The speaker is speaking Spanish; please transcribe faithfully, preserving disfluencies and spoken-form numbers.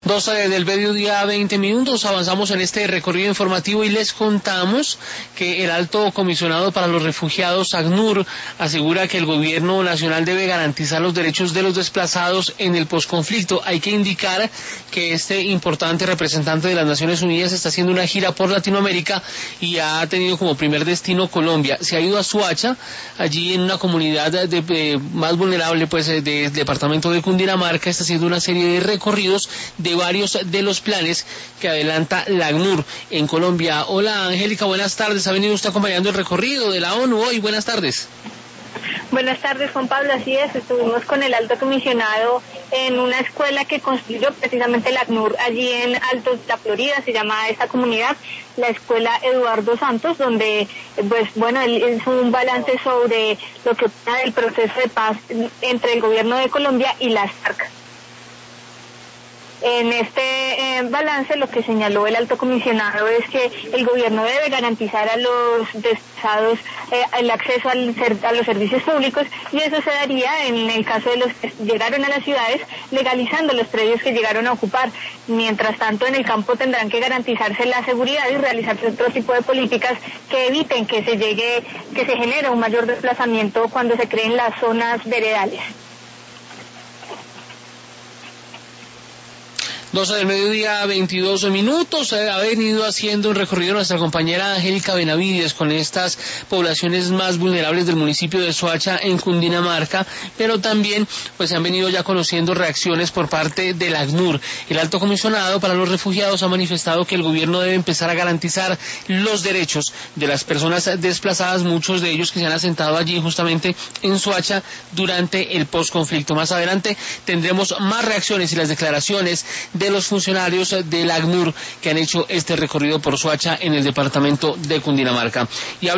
doce del mediodía, veinte minutos, avanzamos en este recorrido informativo y les contamos que el Alto Comisionado para los Refugiados, ACNUR, asegura que el gobierno nacional debe garantizar los derechos de los desplazados en el posconflicto. Hay que indicar que este importante representante de las Naciones Unidas está haciendo una gira por Latinoamérica y ha tenido como primer destino Colombia. Se ha ido a Soacha, allí en una comunidad de, de, más vulnerable pues del departamento de Cundinamarca. Está haciendo una serie de recorridos de varios de los planes que adelanta la ACNUR en Colombia. Hola Angélica, buenas tardes. Ha venido usted acompañando el recorrido de la ONU hoy. Buenas tardes. Buenas tardes, Juan Pablo. Así es, estuvimos con el alto comisionado en una escuela que construyó precisamente la ACNUR allí en Altos, la Florida, se llama esta comunidad, la Escuela Eduardo Santos, donde, pues bueno, él hizo un balance sobre lo que opina del proceso de paz entre el gobierno de Colombia y las FARC. En este eh, balance lo que señaló el alto comisionado es que el gobierno debe garantizar a los desplazados eh, el acceso al, a los servicios públicos, y eso se daría en el caso de los que llegaron a las ciudades legalizando los predios que llegaron a ocupar. Mientras tanto, en el campo tendrán que garantizarse la seguridad y realizarse otro tipo de políticas que eviten que se llegue, que se genere un mayor desplazamiento cuando se creen las zonas veredales. doce del mediodía, veintidós minutos. Ha venido haciendo un recorrido nuestra compañera Angélica Benavides con estas poblaciones más vulnerables del municipio de Soacha en Cundinamarca, pero también pues se han venido ya conociendo reacciones por parte del ACNUR. El Alto Comisionado para los Refugiados ha manifestado que el gobierno debe empezar a garantizar los derechos de las personas desplazadas, muchos de ellos que se han asentado allí justamente en Soacha durante el posconflicto. Más adelante tendremos más reacciones y las declaraciones de los funcionarios del ACNUR que han hecho este recorrido por Soacha en el departamento de Cundinamarca. Y